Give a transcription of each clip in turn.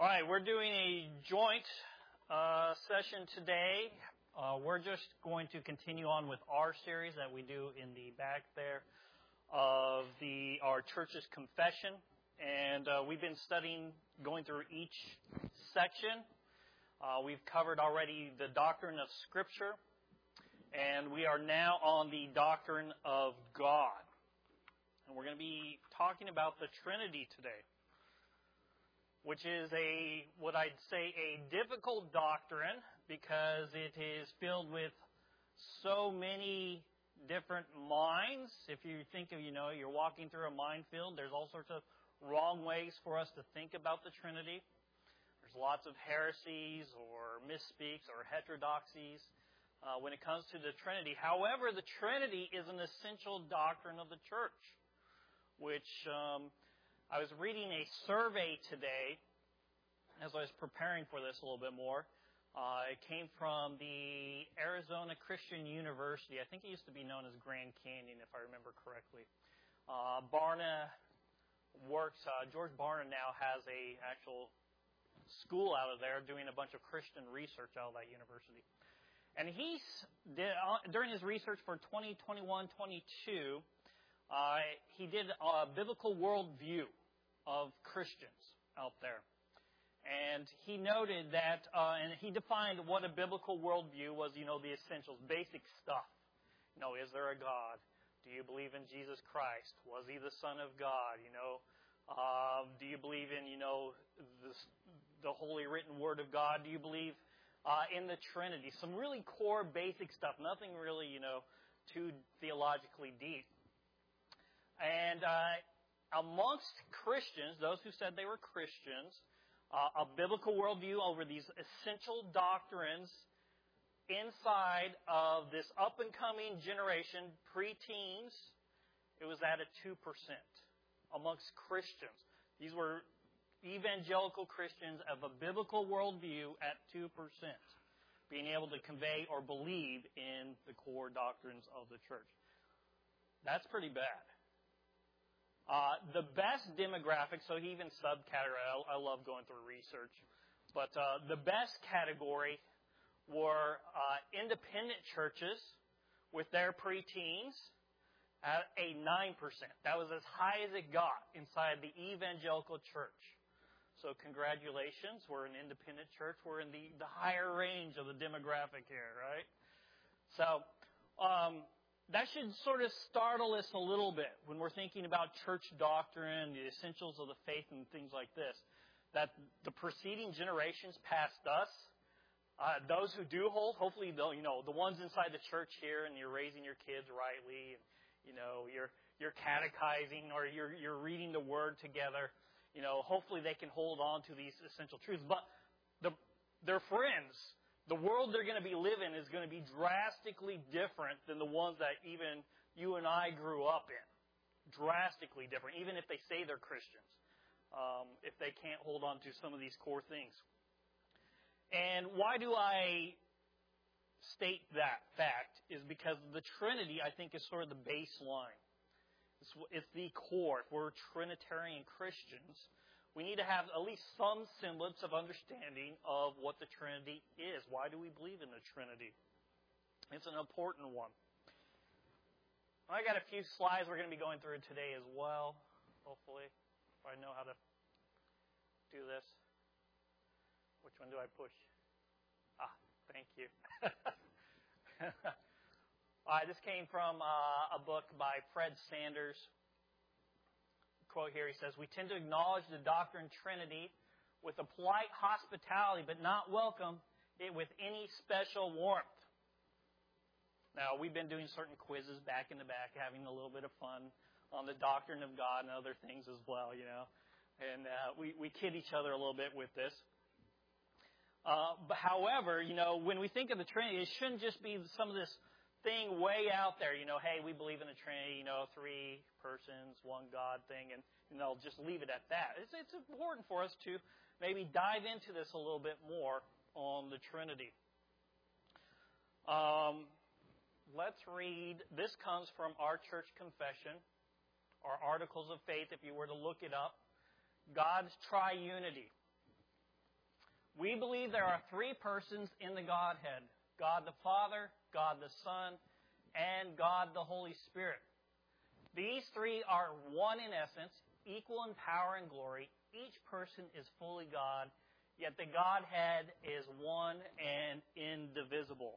All right, we're doing a joint session today. We're just going to continue on with our series that we do in the back there of our church's confession. And we've been studying, going through each section. We've covered already the doctrine of Scripture. And we are now on the doctrine of God. And we're going to be talking about the Trinity today, which is what I'd say a difficult doctrine because it is filled with so many different minds. If you think of, you're walking through a minefield, there's all sorts of wrong ways for us to think about the Trinity. There's lots of heresies or misspeaks or heterodoxies when it comes to the Trinity. However, the Trinity is an essential doctrine of the church, which I was reading a survey today as I was preparing for this a little bit more. It came from the Arizona Christian University. I think it used to be known as Grand Canyon, if I remember correctly. Barna works, George Barna now has a actual school out of there doing a bunch of Christian research out of that university. And during his research for 2021-22, he did a biblical worldview of Christians out there. And he noted that, and he defined what a biblical worldview was, the essentials, basic stuff. Is there a God? Do you believe in Jesus Christ? Was he the Son of God? Do you believe in, the holy written Word of God? Do you believe in the Trinity? Some really core basic stuff, nothing really, too theologically deep. And amongst Christians, those who said they were Christians, a biblical worldview over these essential doctrines inside of this up-and-coming generation, preteens, it was at a 2% amongst Christians. These were evangelical Christians of a biblical worldview at 2%, being able to convey or believe in the core doctrines of the church. That's pretty bad. The best demographic, so he even subcategorized, I love going through research, but the best category were independent churches with their preteens at a 9%. That was as high as it got inside the evangelical church. So congratulations, we're an independent church. We're in the higher range of the demographic here, right? So, that should sort of startle us a little bit when we're thinking about church doctrine, the essentials of the faith, and things like this. That the preceding generations past us, those who do hold, hopefully, the ones inside the church here, and you're raising your kids rightly, and, you're catechizing or you're reading the Word together. Hopefully they can hold on to these essential truths. But their friends, the world they're going to be living is going to be drastically different than the ones that even you and I grew up in. Drastically different, even if they say they're Christians, if they can't hold on to some of these core things. And why do I state that fact is because the Trinity, I think, is sort of the baseline. It's the core. If we're Trinitarian Christians, we need to have at least some semblance of understanding of what the Trinity is. Why do we believe in the Trinity? It's an important one. I got a few slides we're going to be going through today as well, hopefully, if I know how to do this. Which one do I push? Thank you. This came from a book by Fred Sanders. Quote here, he says, "We tend to acknowledge the doctrine Trinity with a polite hospitality, but not welcome it with any special warmth." Now, we've been doing certain quizzes back in the back, having a little bit of fun on the doctrine of God and other things as well, And we kid each other a little bit with this. But however, when we think of the Trinity, it shouldn't just be some of this thing way out there, hey, we believe in the Trinity, 3 persons, 1 God thing, and just leave it at that. It's important for us to maybe dive into this a little bit more on the Trinity. Let's read, this comes from our church confession, our articles of faith, if you were to look it up. God's triunity. We believe there are three persons in the Godhead: God the Father, God the Son, and God the Holy Spirit. These three are one in essence, equal in power and glory. Each person is fully God, yet the Godhead is one and indivisible.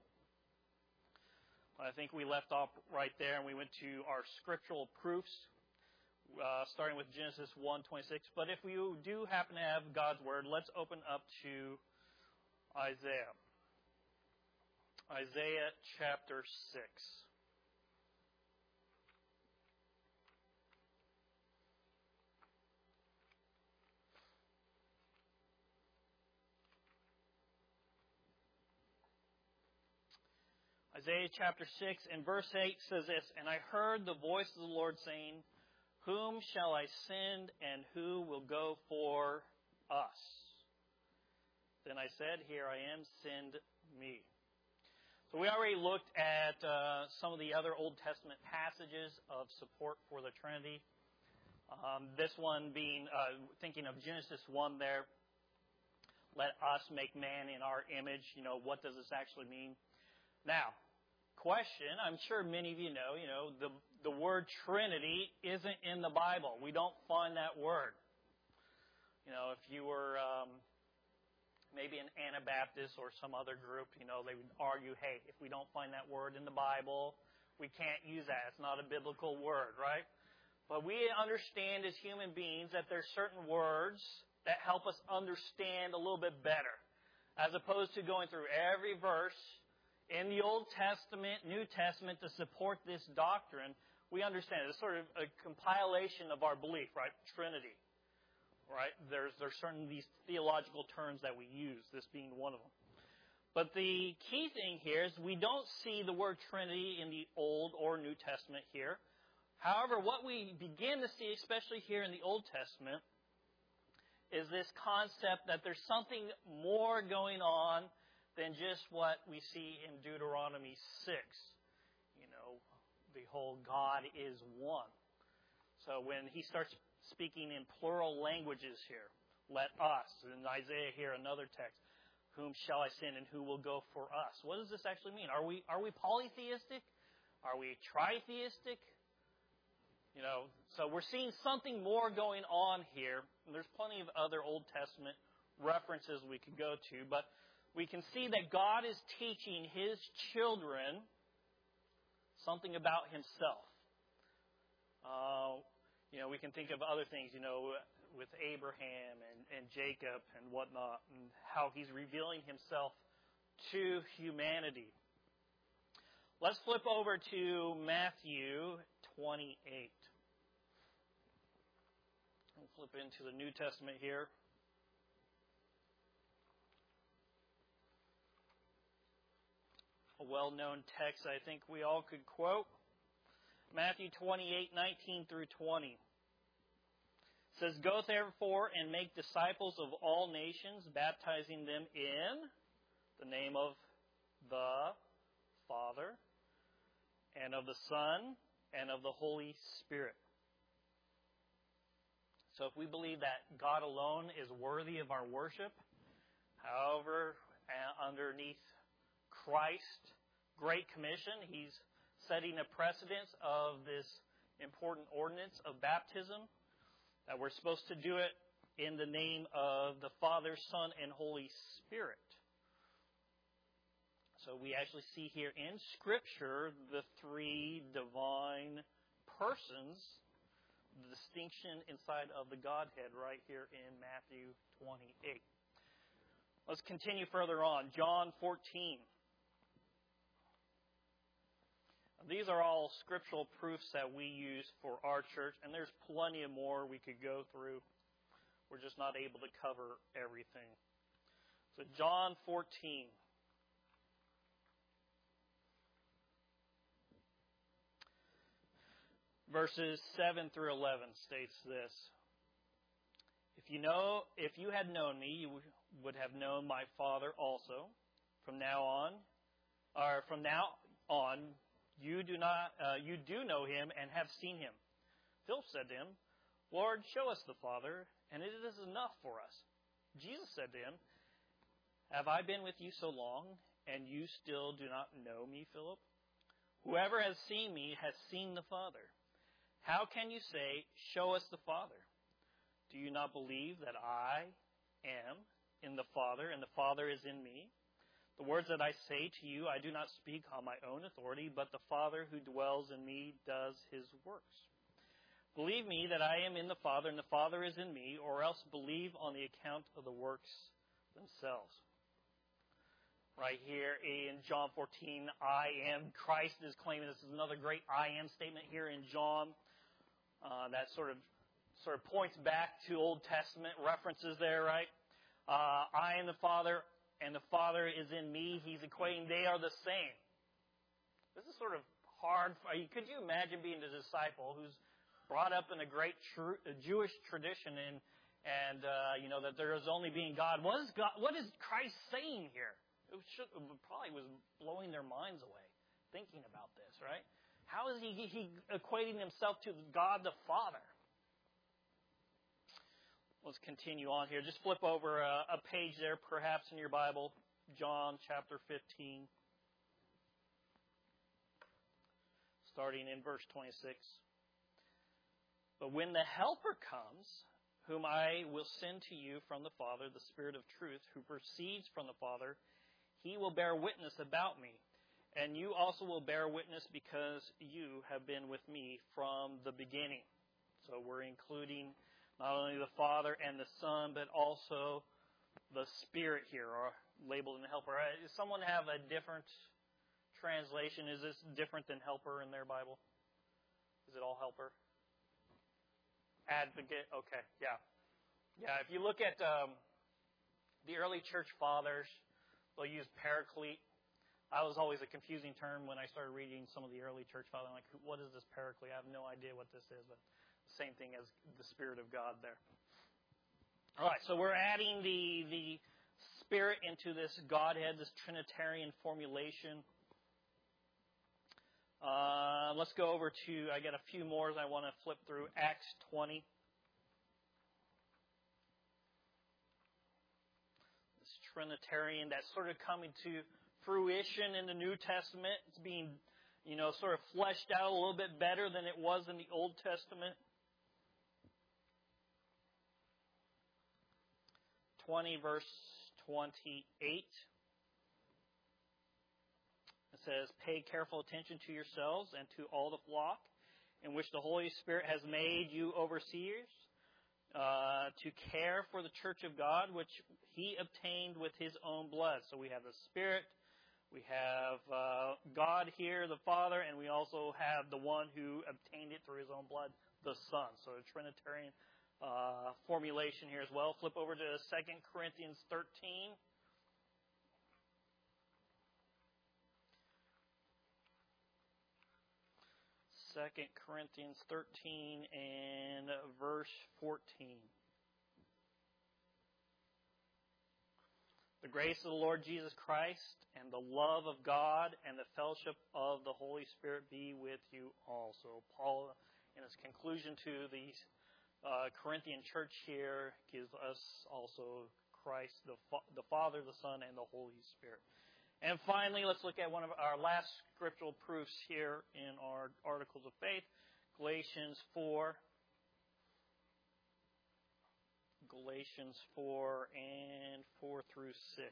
I think we left off right there, and we went to our scriptural proofs, starting with Genesis 1:26. But if you do happen to have God's Word, let's open up to Isaiah. Isaiah chapter 6. Isaiah chapter 6 and verse 8 says this, "And I heard the voice of the Lord saying, Whom shall I send, and who will go for us? Then I said, Here I am, send me." So we already looked at some of the other Old Testament passages of support for the Trinity. This one being, thinking of Genesis 1 there, let us make man in our image. What does this actually mean? Now, question, I'm sure many of you know, the word Trinity isn't in the Bible. We don't find that word. If you were maybe an Anabaptist or some other group, they would argue, hey, if we don't find that word in the Bible, we can't use that. It's not a biblical word, right? But we understand as human beings that there's certain words that help us understand a little bit better, as opposed to going through every verse in the Old Testament, New Testament to support this doctrine. We understand it's sort of a compilation of our belief, right? Trinity, right? There's certain these theological terms that we use, this being one of them. But the key thing here is we don't see the word Trinity in the Old or New Testament here. However, what we begin to see, especially here in the Old Testament, is this concept that there's something more going on than just what we see in Deuteronomy 6. The whole God is one. So when he starts speaking in plural languages here, let us, in Isaiah here, another text, whom shall I send and who will go for us? What does this actually mean? Are we polytheistic? Are we tritheistic? So we're seeing something more going on here. And there's plenty of other Old Testament references we could go to, but we can see that God is teaching His children something about Himself. We can think of other things, with Abraham and Jacob and whatnot, and how He's revealing Himself to humanity. Let's flip over to Matthew 28. We'll flip into the New Testament here. A well-known text I think we all could quote. Matthew 28:19 through 20. It says, "Go therefore and make disciples of all nations, baptizing them in the name of the Father, and of the Son, and of the Holy Spirit." So if we believe that God alone is worthy of our worship, however, underneath Christ's Great Commission, He's setting a precedence of this important ordinance of baptism, that we're supposed to do it in the name of the Father, Son, and Holy Spirit. So we actually see here in Scripture the three divine persons, the distinction inside of the Godhead right here in Matthew 28. Let's continue further on. John 14. These are all scriptural proofs that we use for our church, and there's plenty of more we could go through. We're just not able to cover everything. So John 14. Verses 7 through 11 states this: If you had known me, you would have known my Father also. From now on, you do know Him and have seen Him. Philip said to Him, Lord, show us the Father, and it is enough for us. Jesus said to him, Have I been with you so long, and you still do not know me, Philip? Whoever has seen me has seen the Father. How can you say, 'Show us the Father'? Do you not believe that I am in the Father, and the Father is in me? The words that I say to you, I do not speak on my own authority, but the Father who dwells in me does his works. Believe me that I am in the Father, and the Father is in me, or else believe on the account of the works themselves. Right here in John 14, I am. Christ is claiming this is another great I am statement here in John. That sort of points back to Old Testament references there, right? I am the Father, and the Father is in me. He's equating they are the same. This is sort of hard. Could you imagine being a disciple who's brought up in a great Jewish tradition and that there is only being God? What is Christ saying here? It probably was blowing their minds away thinking about this, right? How is he equating himself to God the Father? Let's continue on here. Just flip over a page there, perhaps in your Bible, John chapter 15, starting in verse 26. But when the Helper comes, whom I will send to you from the Father, the Spirit of truth, who proceeds from the Father, he will bear witness about me. And you also will bear witness because you have been with me from the beginning. So we're including not only the Father and the Son, but also the Spirit here, or labeled in the Helper. Does someone have a different translation? Is this different than Helper in their Bible? Is it all Helper? Advocate? Okay, yeah. Yeah, if you look at the early church fathers, they'll use Paraclete. That was always a confusing term when I started reading some of the early church fathers. I'm like, what is this Paraclete? I have no idea what this is, but same thing as the Spirit of God there. All right, so we're adding the Spirit into this Godhead, this Trinitarian formulation. Let's go over to, I got a few more I want to flip through. Acts 20. This Trinitarian that's sort of coming to fruition in the New Testament. It's being, sort of fleshed out a little bit better than it was in the Old Testament. 20, verse 28. It says, pay careful attention to yourselves and to all the flock in which the Holy Spirit has made you overseers, to care for the church of God, which he obtained with his own blood. So we have the Spirit, we have God here, the Father, and we also have the one who obtained it through his own blood, the Son. So a Trinitarian formulation here as well. Flip over to 2 Corinthians 13. 2 Corinthians 13 and verse 14. The grace of the Lord Jesus Christ and the love of God and the fellowship of the Holy Spirit be with you all. So Paul, in his conclusion to the Corinthian church here, gives us also Christ, the Father, the Son, and the Holy Spirit. And finally, let's look at one of our last scriptural proofs here in our Articles of Faith, Galatians 4. Galatians 4 and 4 through 6.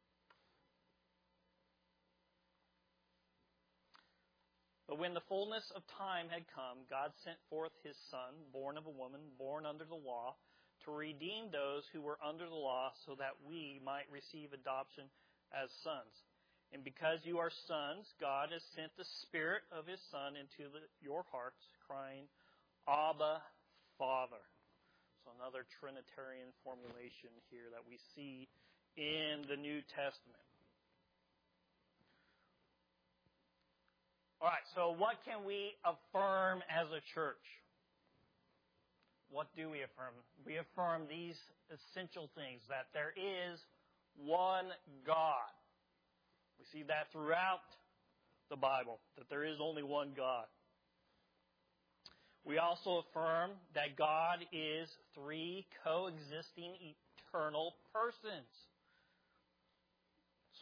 But when the fullness of time had come, God sent forth his Son, born of a woman, born under the law, to redeem those who were under the law, so that we might receive adoption as sons. And because you are sons, God has sent the Spirit of his Son into your hearts, crying, Abba, Father. So another Trinitarian formulation here that we see in the New Testament. All right, so what can we affirm as a church? What do we affirm? We affirm these essential things, that there is one God. We see that throughout the Bible, that there is only one God. We also affirm that God is three coexisting eternal persons.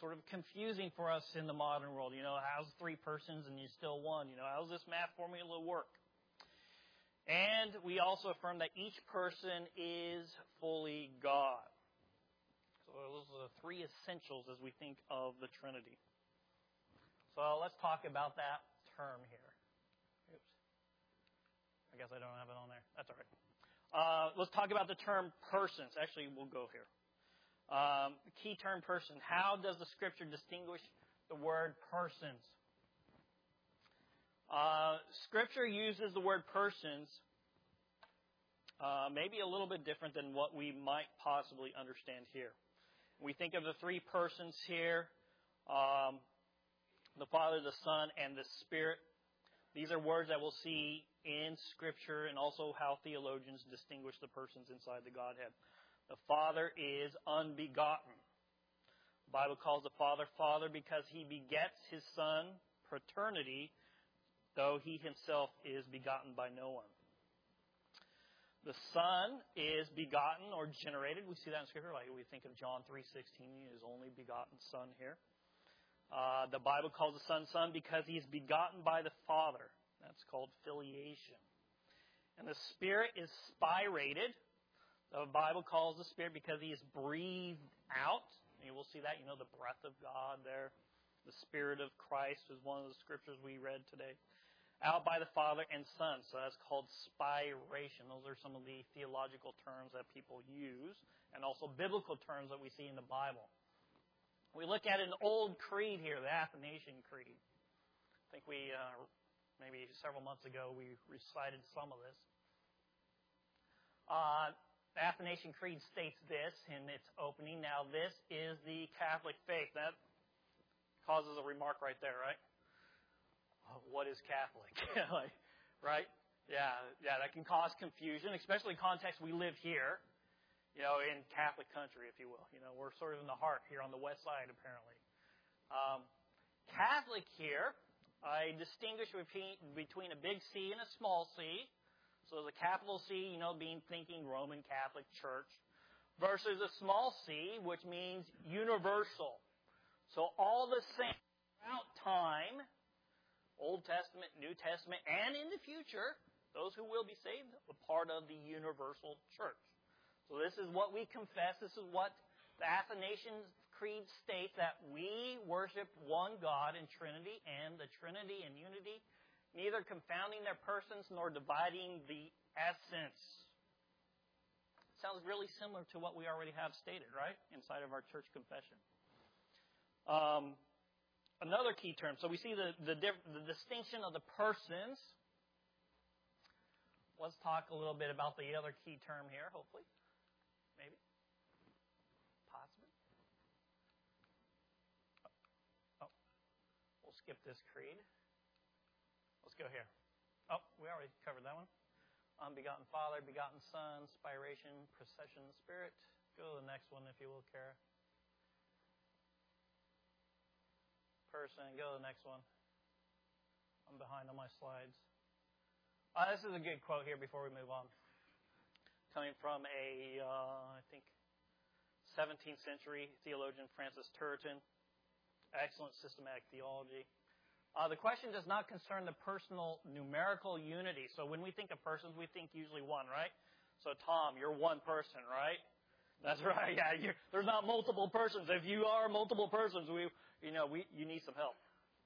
sort of confusing for us in the modern world. How's 3 persons and you're still one? How's this math formula work? And we also affirm that each person is fully God. So those are the 3 essentials as we think of the Trinity. So let's talk about that term here. Oops. I guess I don't have it on there. That's all right. Let's talk about the term persons. Actually, we'll go here. The key term person. How does the Scripture distinguish the word persons? Scripture uses the word persons maybe a little bit different than what we might possibly understand here. We think of the 3 persons here, the Father, the Son, and the Spirit. These are words that we'll see in Scripture and also how theologians distinguish the persons inside the Godhead. The Father is unbegotten. The Bible calls the Father, Father because He begets His Son, paternity, though He Himself is begotten by no one. The Son is begotten or generated. We see that in Scripture. Like we think of John 3:16, His only begotten Son here. The Bible calls the Son Son because He is begotten by the Father. That's called filiation. And the Spirit is spirated. The Bible calls the Spirit because He is breathed out. And you will see that, the breath of God there. The Spirit of Christ is one of the scriptures we read today. Out by the Father and Son. So that's called spiration. Those are some of the theological terms that people use, and also biblical terms that we see in the Bible. We look at an old creed here, the Athanasian Creed. I think we, maybe several months ago, we recited some of this. The Athanasian Creed states this in its opening. Now, this is the Catholic faith. That causes a remark right there, right? What is Catholic? Right? Yeah, that can cause confusion, especially in context we live here, in Catholic country, if you will. We're sort of in the heart here on the west side, apparently. Catholic here, I distinguish between a big C and a small c. So the capital C, thinking Roman Catholic Church, versus a small c, which means universal. So all the same throughout time, Old Testament, New Testament, and in the future, those who will be saved, a part of the universal church. So this is what we confess. This is what the Athanasian Creed states, that we worship one God in Trinity, and the Trinity in unity, neither confounding their persons nor dividing the essence. Sounds really similar to what we already have stated, right? Inside of our church confession. Another key term. So we see the distinction of the persons. Let's talk a little bit about the other key term here, hopefully. Maybe. Possibly. Oh. We'll skip this creed. Let's go here. Oh, we already covered that one. Unbegotten Father, begotten Son, spiration, procession, Spirit. Go to the next one if you will, Kara. Person. Go to the next one. I'm behind on my slides. This is a good quote here before we move on. Coming from I think, 17th century theologian Francis Turretin. Excellent systematic theology. The question does not concern the personal numerical unity. So when we think of persons, we think usually one, right? So Tom, you're one person, right? That's right. Yeah, there's not multiple persons. If you are multiple persons, you need some help.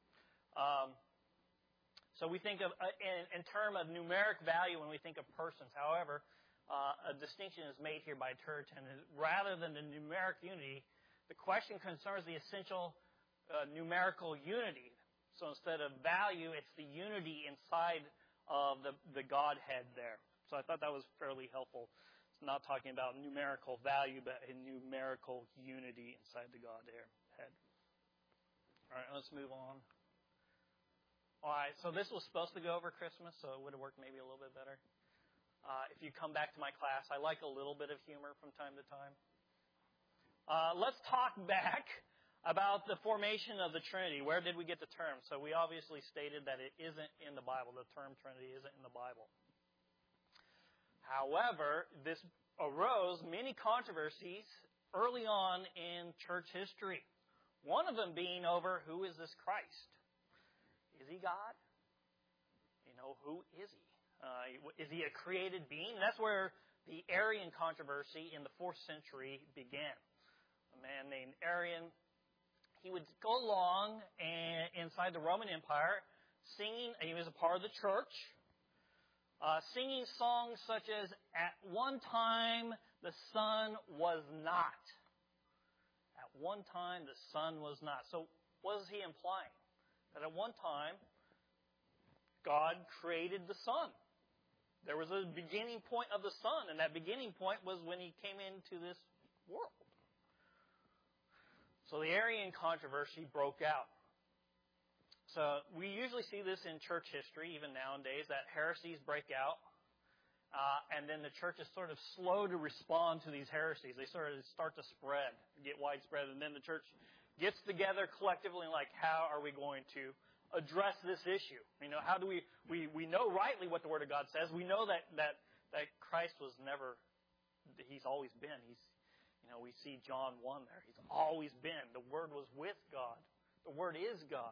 So we think of, in terms of numeric value when we think of persons. However, a distinction is made here by Turretin. Rather than the numeric unity, the question concerns the essential numerical unity. So instead of value, it's the unity inside of the Godhead there. So I thought that was fairly helpful. It's not talking about numerical value, but a numerical unity inside the Godhead. All right, let's move on. All right, so this was supposed to go over Christmas, so it would have worked maybe a little bit better. If you come back to my class, I like a little bit of humor from time to time. Let's talk back about the formation of the Trinity. Where did we get the term? So we obviously stated that it isn't in the Bible. The term Trinity isn't in the Bible. However, this arose many controversies early on in church history. One of them being over, who is this Christ? Is he God? Who is he? Is he a created being? That's where the Arian controversy in the 4th century began. A man named Arian, he would go along inside the Roman Empire singing, he was a part of the church, singing songs such as, "At one time the sun was not." At one time the sun was not. So what is he implying? That at one time God created the sun. There was a beginning point of the sun, and that beginning point was when he came into this world. So the Arian controversy broke out. So we usually see this in church history, even nowadays, that heresies break out, and then the church is sort of slow to respond to these heresies. They sort of start to spread, get widespread, and then the church gets together collectively and like, how are we going to address this issue? How do we know rightly what the Word of God says. We know that Christ was never, he's always been. We see John 1 there. He's always been. The Word was with God. The Word is God.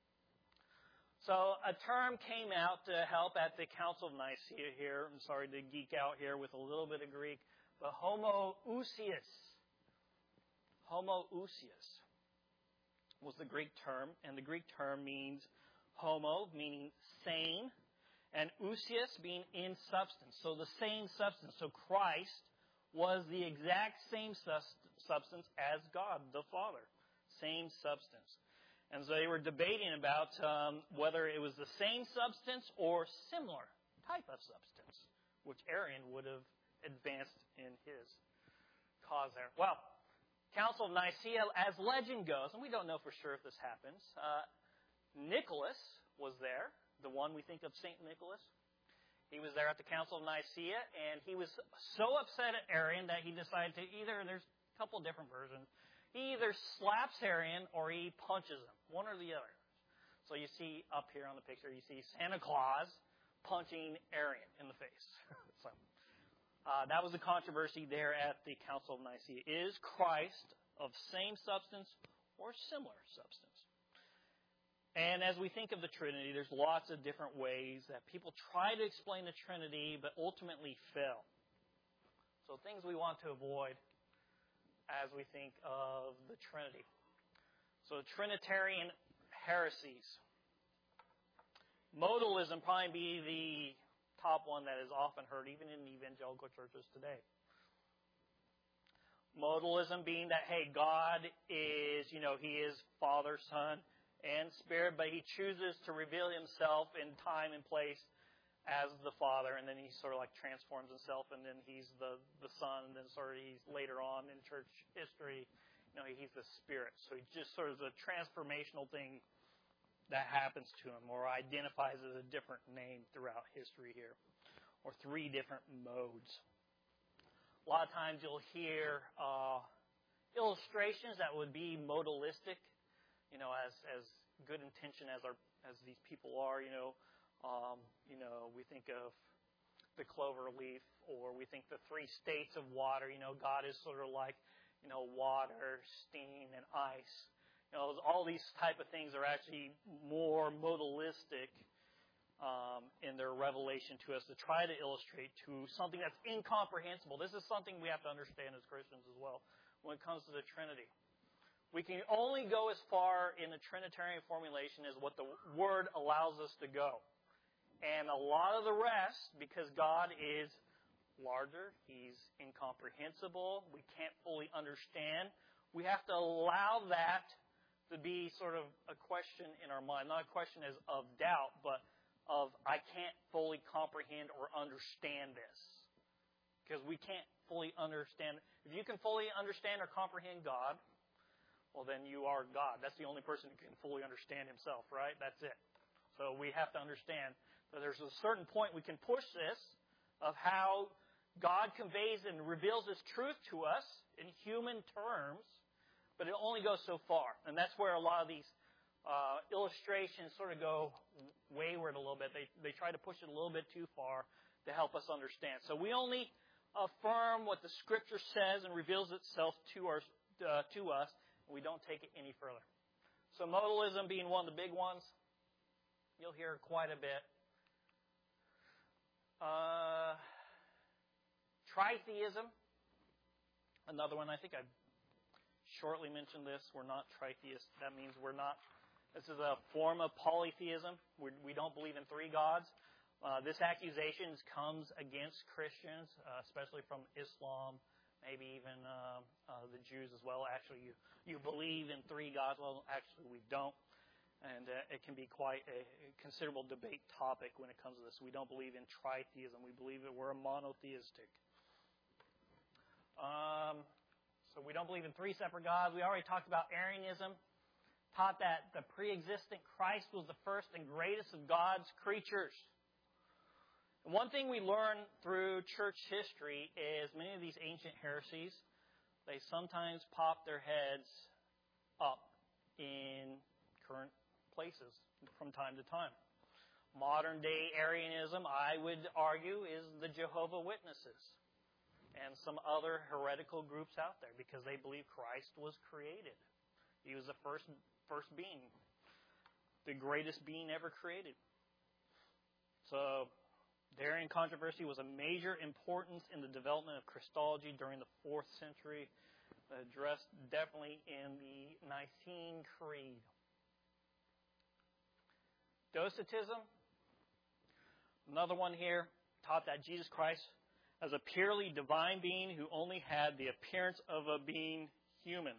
So a term came out to help at the Council of Nicaea here. I'm sorry to geek out here with a little bit of Greek, but homoousios. Homoousios was the Greek term, and the Greek term means homo, meaning same, and ousios being in substance. So the same substance. So Christ was the exact same substance as God, the Father. Same substance. And so they were debating about whether it was the same substance or similar type of substance, which Arian would have advanced in his cause there. Well, Council of Nicaea, as legend goes, and we don't know for sure if this happens, Nicholas was there, the one we think of St. Nicholas. He was there at the Council of Nicaea, and he was so upset at Arian that he decided to there's a couple different versions, he either slaps Arian or he punches him, one or the other. So you see up here on the picture, you see Santa Claus punching Arian in the face. So that was the controversy there at the Council of Nicaea. Is Christ of same substance or similar substance? And as we think of the Trinity, there's lots of different ways that people try to explain the Trinity, but ultimately fail. So things we want to avoid as we think of the Trinity. So Trinitarian heresies. Modalism probably be the top one that is often heard, even in evangelical churches today. Modalism being that, hey, God is, He is Father, Son, and Spirit, but He chooses to reveal Himself in time and place as the Father, and then He sort of like transforms Himself, and then He's the Son, and then sort of He's later on in church history, He's the Spirit. So He just sort of is a transformational thing that happens to Him, or identifies as a different name throughout history here, or 3 different modes. A lot of times you'll hear illustrations that would be modalistic, as good intention as these people are, we think of the clover leaf, or we think the 3 states of water. God is sort of like, water, steam, and ice. All these type of things are actually more modalistic in their revelation to us, to try to illustrate to something that's incomprehensible. This is something we have to understand as Christians as well when it comes to the Trinity. We can only go as far in the Trinitarian formulation as what the Word allows us to go. And a lot of the rest, because God is larger, He's incomprehensible, we can't fully understand, we have to allow that to be sort of a question in our mind. Not a question as of doubt, but of I can't fully comprehend or understand this. Because we can't fully understand. If you can fully understand or comprehend God, well, then you are God. That's the only person who can fully understand Himself, right? That's it. So we have to understand that there's a certain point we can push this of how God conveys and reveals His truth to us in human terms, but it only goes so far. And that's where a lot of these illustrations sort of go wayward a little bit. They try to push it a little bit too far to help us understand. So we only affirm what the Scripture says and reveals itself to us We don't take it any further. So modalism being one of the big ones, you'll hear quite a bit. Tritheism, another one. I think I shortly mentioned this. We're not tritheists. That means we're not. This is a form of polytheism. We don't believe in three gods. This accusation comes against Christians, especially from Islam, maybe even the Jews as well. Actually, you believe in three gods. Well, actually, we don't. And it can be quite a considerable debate topic when it comes to this. We don't believe in tritheism. We believe that we're monotheistic. So we don't believe in three separate gods. We already talked about Arianism. Taught that the pre-existent Christ was the first and greatest of God's creatures. And one thing we learn through church history is many of these ancient heresies, they sometimes pop their heads up in current places from time to time. Modern day Arianism, I would argue, is the Jehovah's Witnesses and some other heretical groups out there because they believe Christ was created. He was the first being, the greatest being ever created. So the Arian controversy was a major importance in the development of Christology during the 4th century, addressed definitely in the Nicene Creed. Docetism, another one here, taught that Jesus Christ as a purely divine being who only had the appearance of a being human.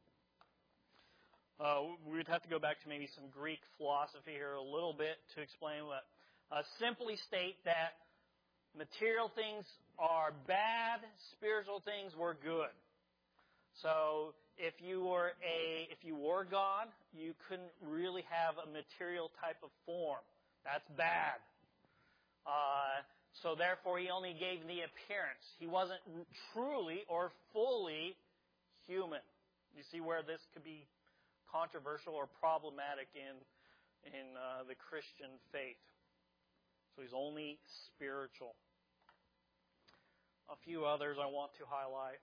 We would have to go back to maybe some Greek philosophy here a little bit to explain what. Simply state that material things are bad, spiritual things were good. So if you were God, you couldn't really have a material type of form. That's bad. So therefore, he only gave the appearance. He wasn't truly or fully human. You see where this could be controversial or problematic in the Christian faith. So he's only spiritual. A few others I want to highlight.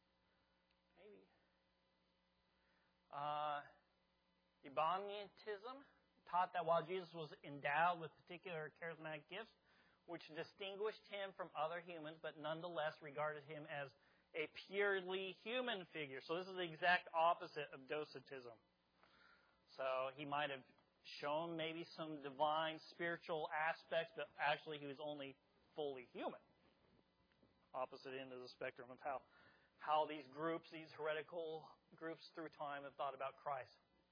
Ebionitism taught that while Jesus was endowed with particular charismatic gifts, which distinguished him from other humans, but nonetheless regarded him as a purely human figure. So this is the exact opposite of Docetism. So he might have shown maybe some divine spiritual aspects, but actually he was only fully human. Opposite end of the spectrum of how these groups, these heretical groups through time have thought about Christ.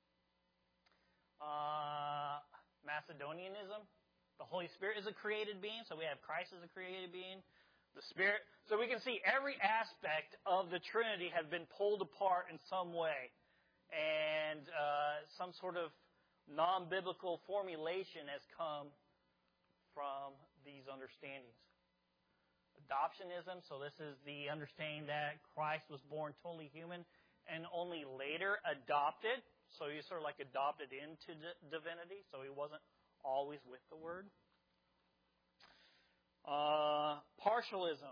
Macedonianism, the Holy Spirit is a created being, so we have Christ as a created being, the Spirit. So we can see every aspect of the Trinity has been pulled apart in some way, and some sort of non-biblical formulation has come from these understandings. Adoptionism, so this is the understanding that Christ was born totally human and only later adopted. So he's sort of like adopted into divinity, so he wasn't always with the Word. Partialism.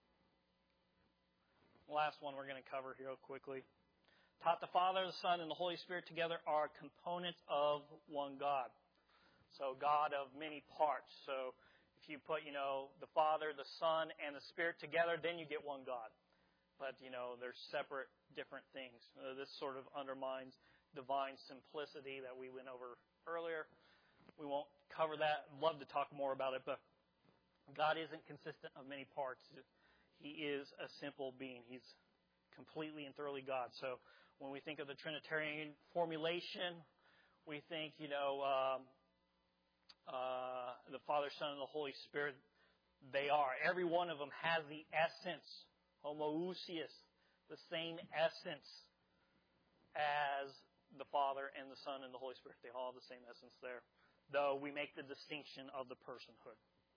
Last one we're going to cover here real quickly. Taught the Father, the Son, and the Holy Spirit together are components of one God. So God of many parts. So if you put, the Father, the Son, and the Spirit together, then you get one God. But, they're separate, different things. This sort of undermines divine simplicity that we went over earlier. We won't cover that. I'd love to talk more about it, but God isn't consistent of many parts. He is a simple being. He's completely and thoroughly God. So when we think of the Trinitarian formulation, we think, the Father, Son, and the Holy Spirit, they are. Every one of them has the essence, homoousios, the same essence as the Father and the Son and the Holy Spirit. They all have the same essence there, though we make the distinction of the personhood.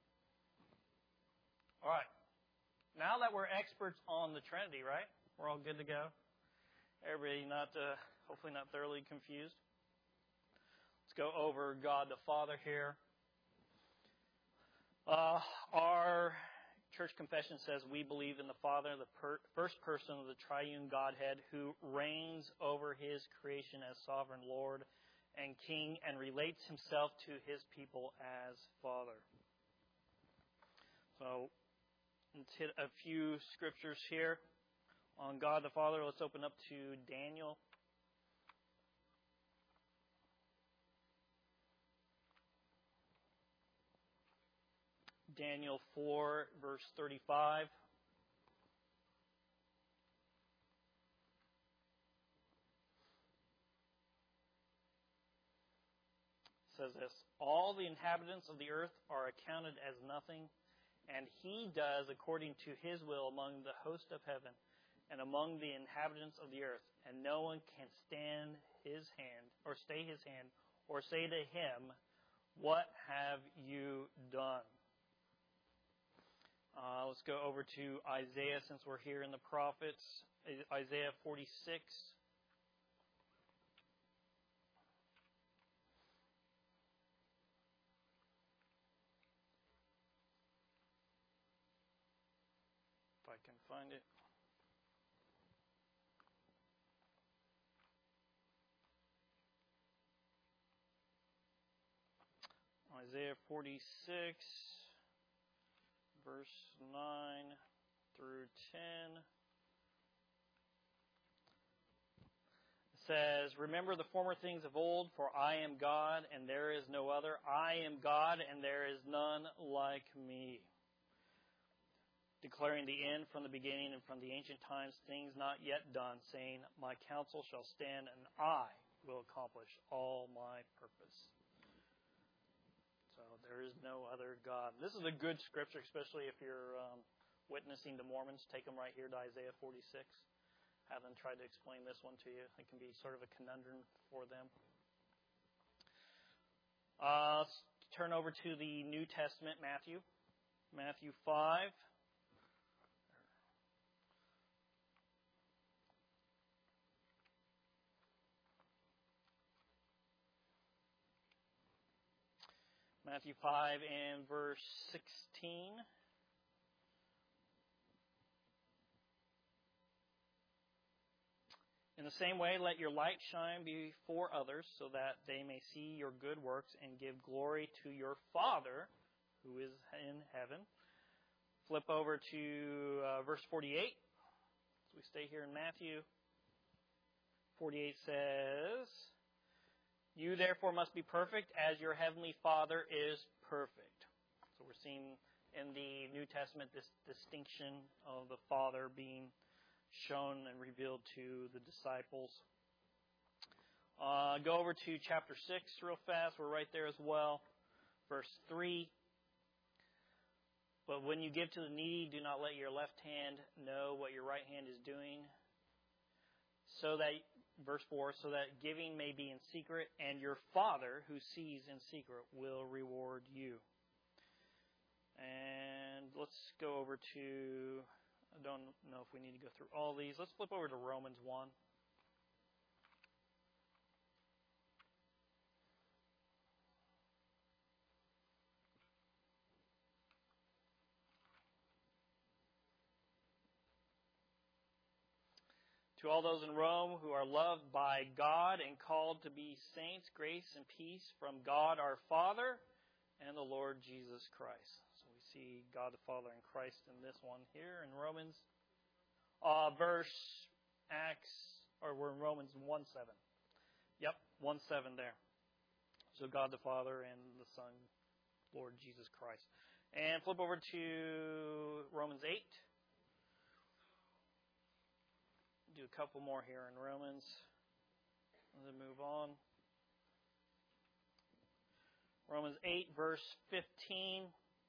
All right. Now that we're experts on the Trinity, right? We're all good to go? Everybody hopefully not thoroughly confused? Let's go over God the Father here. Our church confession says we believe in the Father, the first person of the triune Godhead, who reigns over his creation as sovereign Lord and King and relates himself to his people as Father. So let's hit a few scriptures here on God the Father. Let's open up to Daniel. Daniel 4, verse 35. It says this, all the inhabitants of the earth are accounted as nothing, and he does according to his will among the host of heaven and among the inhabitants of the earth, and no one can stand his hand, or stay his hand, or say to him, what have you done? Let's go over to Isaiah since we're here in the prophets. Isaiah 46. If I can find it. Isaiah 46. Verse 9 through 10. It says, remember the former things of old, for I am God, and there is no other. I am God, and there is none like me. Declaring the end from the beginning and from the ancient times, things not yet done, saying, my counsel shall stand, and I will accomplish all my purpose. So there is no other God. This is a good scripture, especially if you're witnessing to Mormons. Take them right here to Isaiah 46. Have them try to explain this one to you. It can be sort of a conundrum for them. Let's turn over to the New Testament, Matthew. Matthew 5. Matthew 5 and verse 16. In the same way, let your light shine before others, so that they may see your good works and give glory to your Father who is in heaven. Flip over to verse 48. So we stay here in Matthew. 48 says, you therefore must be perfect as your heavenly Father is perfect. So we're seeing in the New Testament this distinction of the Father being shown and revealed to the disciples. Go over to chapter 6 real fast. We're right there as well. Verse 3. But when you give to the needy, do not let your left hand know what your right hand is doing. So that, verse 4, so that giving may be in secret, and your Father who sees in secret will reward you. And let's go over to, I don't know if we need to go through all these. Let's flip over to Romans 1. To all those in Rome who are loved by God and called to be saints, grace and peace from God our Father and the Lord Jesus Christ. So we see God the Father and Christ in this one here in Romans. We're in Romans 1:7. Yep, 1:7 there. So God the Father and the Son, Lord Jesus Christ. And flip over to Romans 8. Do a couple more here in Romans. Let's move on. Romans 8, verse 15.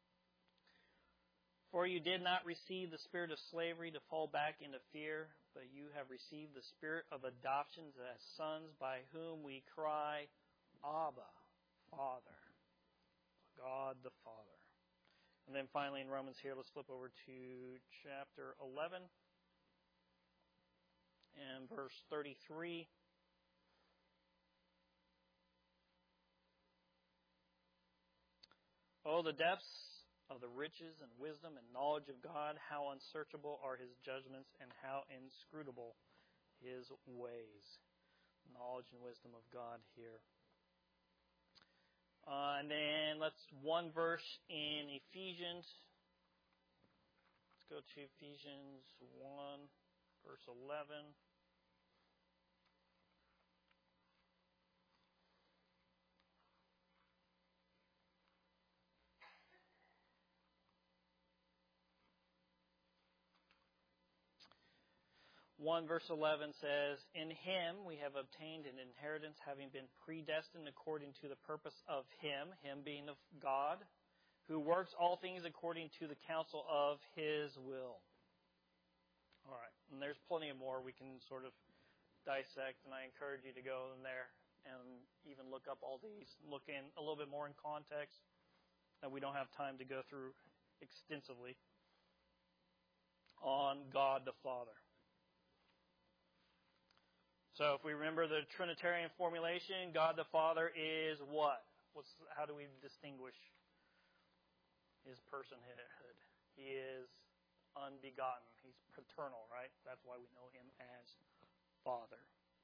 For you did not receive the spirit of slavery to fall back into fear, but you have received the spirit of adoption as sons, by whom we cry, Abba, Father. God the Father. And then finally in Romans here, let's flip over to chapter 11. And verse 33. Oh, the depths of the riches and wisdom and knowledge of God, how unsearchable are His judgments and how inscrutable His ways. Knowledge and wisdom of God here. And then one verse in Ephesians. Let's go to Ephesians 1, verse 11. Verse 11 says, "In Him we have obtained an inheritance, having been predestined according to the purpose of Him," Him being of God, "who works all things according to the counsel of His will." All right, and there's plenty more we can sort of dissect, and I encourage you to go in there and even look up all these, look in a little bit more in context that we don't have time to go through extensively on God the Father. So if we remember the Trinitarian formulation, God the Father is what? How do we distinguish His personhood? He is unbegotten. He's paternal, right? That's why we know Him as Father.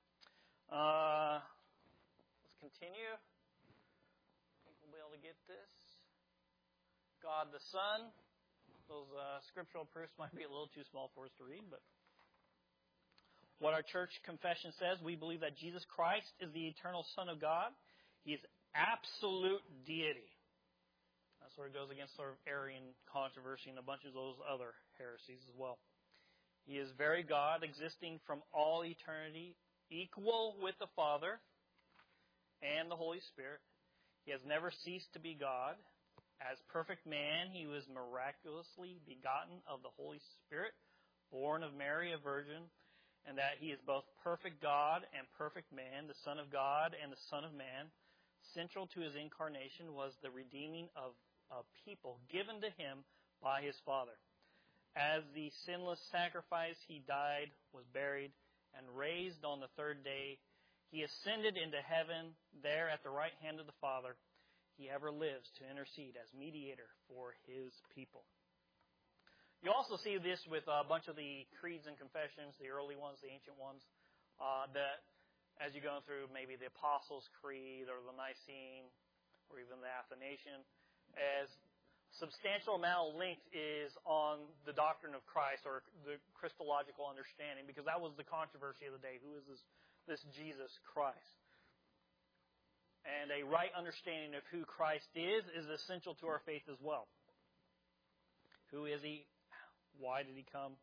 Let's continue. I think we'll be able to get this. God the Son. Those scriptural proofs might be a little too small for us to read, but what our church confession says, we believe that Jesus Christ is the eternal Son of God. He is absolute deity. That sort of goes against sort of Arian controversy and a bunch of those other heresies as well. He is very God, existing from all eternity, equal with the Father and the Holy Spirit. He has never ceased to be God. As perfect man, He was miraculously begotten of the Holy Spirit, born of Mary, a virgin, and that He is both perfect God and perfect man, the Son of God and the Son of man. Central to His incarnation was the redeeming of a people given to Him by His Father. As the sinless sacrifice, He died, was buried, and raised on the third day. He ascended into heaven. There at the right hand of the Father, He ever lives to intercede as mediator for His people. You also see this with a bunch of the creeds and confessions, the early ones, the ancient ones, that as you go through maybe the Apostles' Creed or the Nicene or even the Athanasian, as substantial amount of length is on the doctrine of Christ or the Christological understanding, because that was the controversy of the day. Who is this Jesus Christ? And a right understanding of who Christ is essential to our faith as well. Who is He? Why did He come?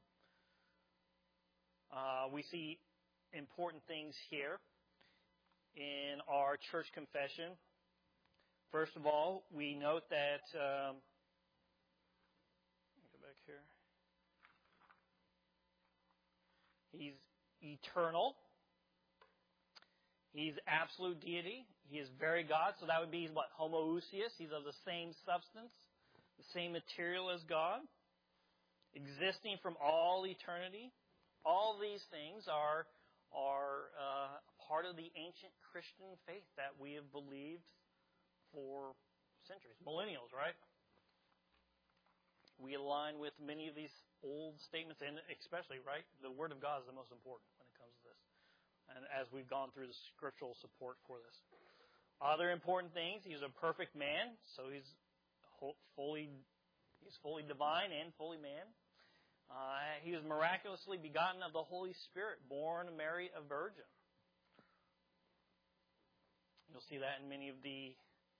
We see important things here in our church confession. First of all, we note that, let me go back here. He's eternal. He's absolute deity. He is very God. So that would be what? Homoousios. He's of the same substance, the same material as God, existing from all eternity. All these things are part of the ancient Christian faith that we have believed for centuries, millennials, right? We align with many of these old statements, and especially, right, the Word of God is the most important when it comes to this. And as we've gone through the scriptural support for this. Other important things, He's a perfect man, so He's fully divine and fully man. He was miraculously begotten of the Holy Spirit, born of Mary, a virgin. You'll see that in many of the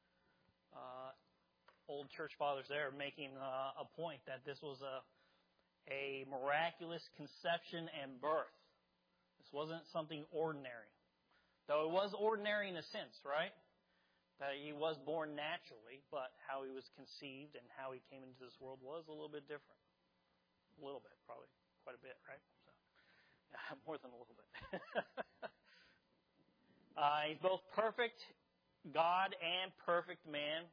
old church fathers there making a point that this was a miraculous conception and birth. This wasn't something ordinary. Though it was ordinary in a sense, right? That He was born naturally, but how He was conceived and how He came into this world was a little bit different. A little bit, probably quite a bit, right? So, yeah, more than a little bit. He's both perfect God and perfect man.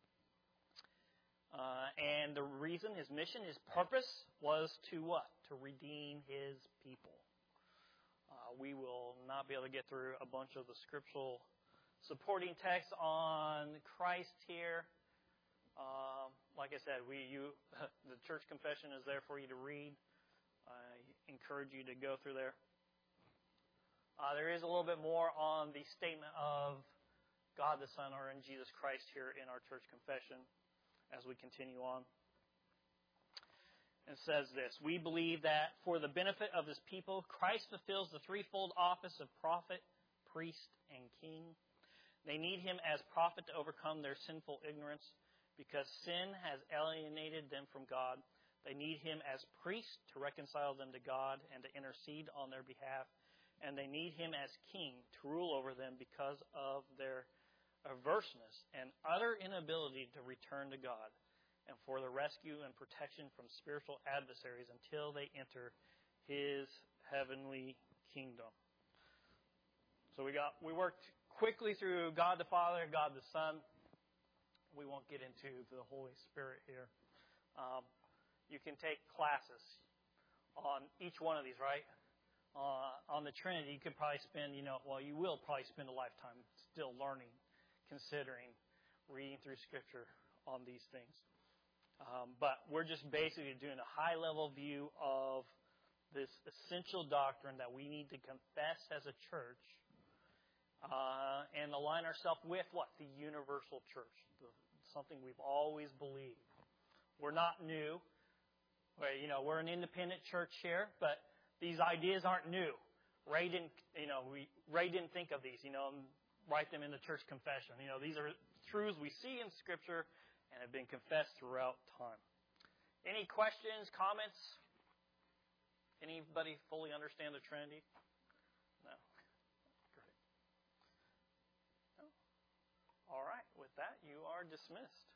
And the reason, His mission, His purpose was to what? To redeem His people. We will not be able to get through a bunch of the scriptural supporting texts on Christ here. like I said, the church confession is there for you to read. I encourage you to go through there. There is a little bit more on the statement of God the Son or in Jesus Christ here in our church confession as we continue on. It says this: we believe that for the benefit of His people, Christ fulfills the threefold office of prophet, priest, and king. They need Him as prophet to overcome their sinful ignorance because sin has alienated them from God. They need Him as priest to reconcile them to God and to intercede on their behalf. And they need Him as king to rule over them because of their averseness and utter inability to return to God, and for the rescue and protection from spiritual adversaries until they enter His heavenly kingdom. So we worked quickly through God the Father, God the Son. We won't get into the Holy Spirit here. You can take classes on each one of these, right? On the Trinity, you could probably spend, you will probably spend a lifetime still learning, considering, reading through Scripture on these things. But we're just basically doing a high-level view of this essential doctrine that we need to confess as a church and align ourselves with what? The universal church, something we've always believed. We're not new. We're an independent church here, but these ideas aren't new. Ray didn't think of these, and write them in the church confession. These are truths we see in Scripture and have been confessed throughout time. Any questions, comments? Anybody fully understand the Trinity? No? Great. No? All right. With that, you are dismissed.